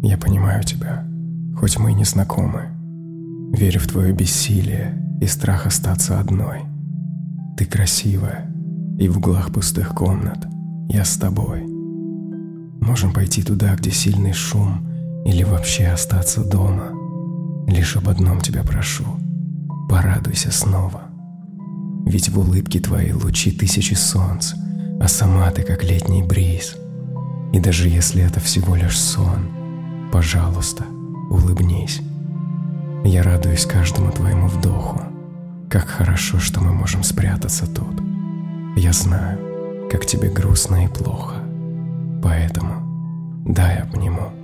Я понимаю тебя, хоть мы и не знакомы. Верю в твое бессилие и страх остаться одной. Ты красивая, и в углах пустых комнат я с тобой. Можем пойти туда, где сильный шум, или вообще остаться дома. Лишь об одном тебя прошу: порадуйся снова. Ведь в улыбке твоей лучи тысячи солнц, а сама ты как летний бриз. И даже если это всего лишь сон, пожалуйста, улыбнись. Я радуюсь каждому твоему вдоху. Как хорошо, что мы можем спрятаться тут. Я знаю, как тебе грустно и плохо, поэтому дай обниму.